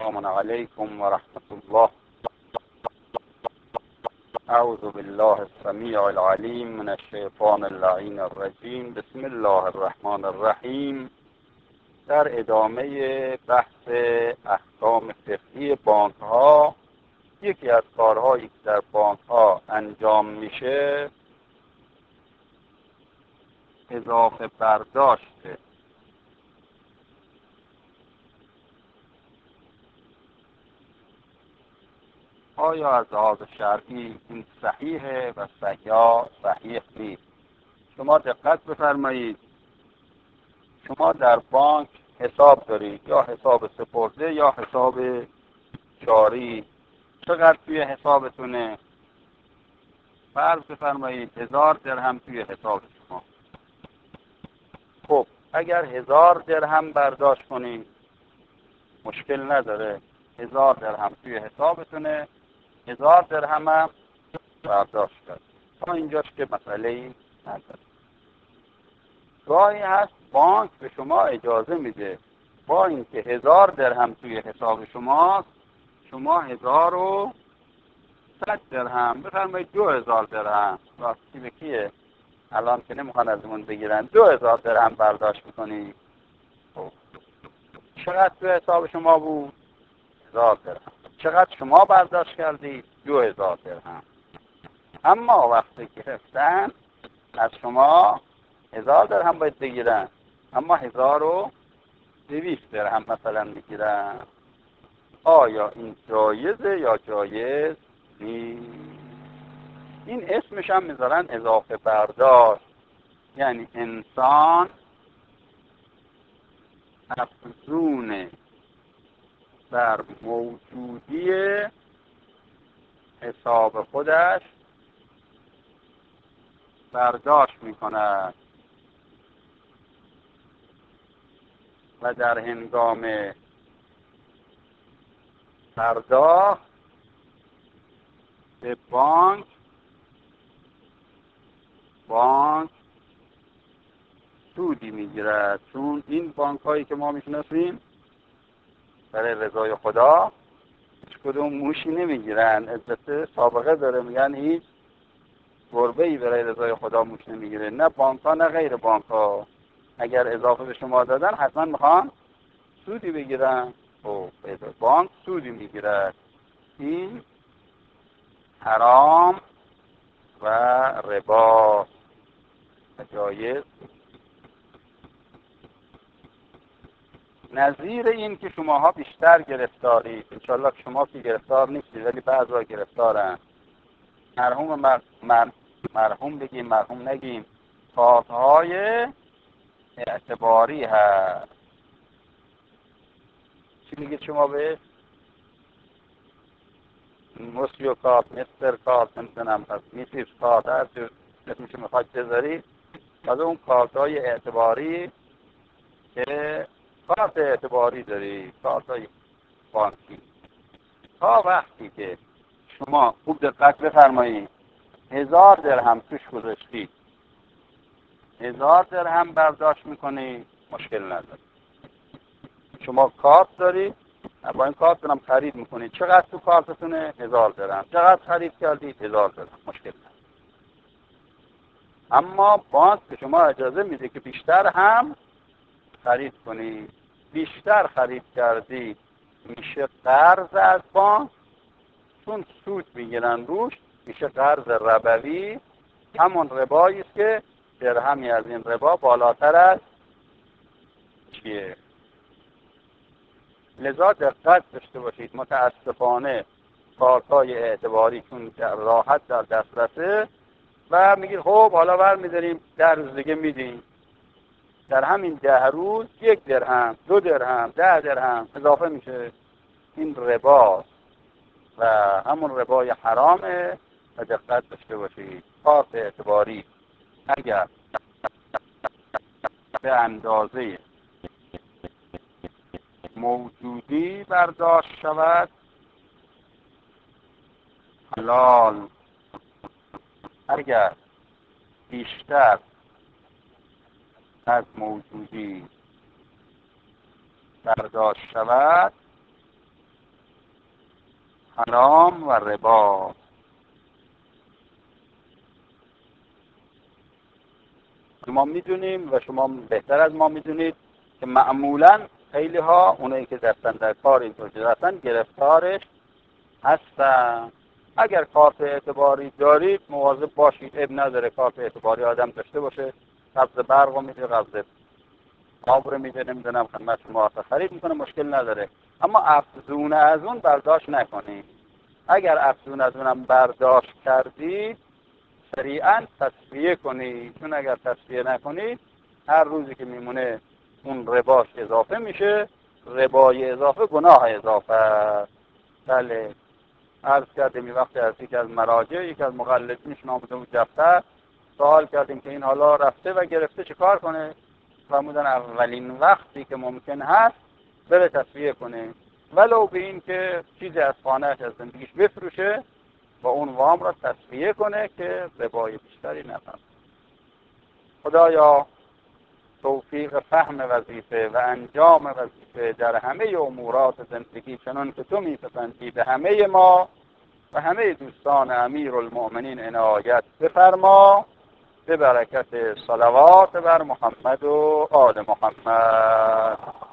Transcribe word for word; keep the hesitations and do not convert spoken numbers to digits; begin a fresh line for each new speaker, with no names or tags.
السلام علیکم و رحمت الله. اعوذ بالله السمیع العلیم من الشیطان اللعین الرجیم. بسم الله الرحمن الرحیم. در ادامه بحث احکام فقهی بانک ها، یکی از کارهایی که در بانک ها انجام میشه اضافه برداشته. آیا از لحاظ شرعی این صحیحه و یا صحیح نیست؟ شما دقت بفرمایید. شما در بانک حساب دارید، یا حساب سپرده یا حساب جاری. چقدر توی حسابتونه؟ فرض بفرمایید هزار درهم توی حساب شما. خب اگر هزار درهم برداشت کنید مشکل نداره، هزار درهم توی حسابتونه، هزار درهم هم برداشت کرد، تا اینجاش که مسئله‌ای نداره. گاهی هست بانک به شما اجازه میده با اینکه هزار درهم توی حساب شماست، شما هزار و صد درهم بفرمایید، دو هزار درهم راستی به کیه؟ الان که نمیخوان ازمون بگیرن، دو هزار درهم برداشت میکنی. خب چقدر توی حساب شما بود؟ هزار درهم. چقدر شما برداشت کردی؟ دو هزار درهم. اما وقتی گرفتن از شما هزار درهم باید بگیرن، اما هزار و دویست درهم مثلا میگیرن. آیا این جایزه یا جایز نیست؟ این اسمش هم میذارن اضافه برداشت. یعنی انسان افزون بر موجودی حساب خودش برداشت میکند و در هنگام پرداخت به بانک بانک سودی میگیرد. چون این بانک هایی که ما میشناسیم برای رضای خدا هیچ کدوم موشی نمیگیرن. البته سابقه داره، میگن هیچ گربه ای برای رضای خدا موش نمیگیره. نه بانک ها نه غیر بانک ها. اگر اضافه به شما دادن حتما میخوان سودی بگیرن. خب بانک سودی میگیرد. این حرام و ربا و جایز. نظیر این که شماها بیشتر گرفتارید، انشالله شما که گرفتار نیستید ولی بعضا گرفتارن. مرحوم مر... مر... مرحوم بگیم مرحوم نگیم، کارت‌های اعتباری هست. چی میگید شما بهش؟ مسیو کارت، مستر کارت، نمیدونم پس میسیس کارت، هر چیز اسمش میخواید بذارید. از اون کارت‌های اعتباری که کارت اعتباری داری، کارت‌های بانکی، تا وقتی که شما خوب دقت بفرمایید هزار درهم توش گذاشتید، هزار درهم برداشت میکنی، مشکل نداره. شما کارت داری، با این کارت دارم خرید میکنی، چقدر تو کارتتونه؟ هزار درهم. چقدر خرید کردی؟ هزار درهم. مشکل نداره. اما بانک به شما اجازه میده که بیشتر هم خرید کنی. بیشتر خرید کردی میشه قرض از بانک، چون سود میگیرن روش، میشه قرض ربوی. همون ربایی است که درهمی از این ربا بالاتر از چیه. لذا دقت داشته باشید. متاسفانه کارت‌های اعتباری چون راحت در دسترسه و میگید خب حالا برمی‌داریم ده روز دیگه میدیم. در همین ده روز یک درهم، دو درهم، ده درهم اضافه میشه. این ربا و همون ربای حرامه و دقت داشته باشید. کارت اعتباری اگر به اندازه موجودی برداشت شود حلال، اگر بیشتر از موجودی برداشت شود حرام و ربا. ما میدونیم و شما بهتر از ما میدونید که معمولا خیلی ها اونایی که دستن در کار اینطور هستن گرفتارش هستن. اگر کارت اعتباری دارید مواظب باشید، اب نداره کارت اعتباری آدم داشته باشه، قبض برق رو میده، قبض آب رو میده، نمیدونم خدمت شما خرید میکنه، مشکل نداره. اما افزون از اون برداشت نکنید. اگر افزون از اونم برداشت کردید سریعا تصفیه کنید، چون اگر تصفیه نکنید هر روزی که میمونه اون رباش اضافه میشه، ربای اضافه گناه اضافه. بله عرض کردیم این وقتی از یک از مراجع یک از مقلدینشون آمده بود دفتر، سوال کردیم که این حالا رفته و گرفته چه کار کنه؟ فرمودن اولین وقتی که ممکن هست بره تصفیه کنه، ولو به این که چیزی از خانه‌اش از زندگیش بفروشه و اون وام را تصفیه کنه که ربای بیشتری نکنه. خدایا توفیق فهم وظیفه و انجام وظیفه در همه امورات زندگی چنان که تو میپسندی به همه ما و همه دوستان امیرالمؤمنین عنایت بفرما، به برکت صلوات بر محمد و آل محمد.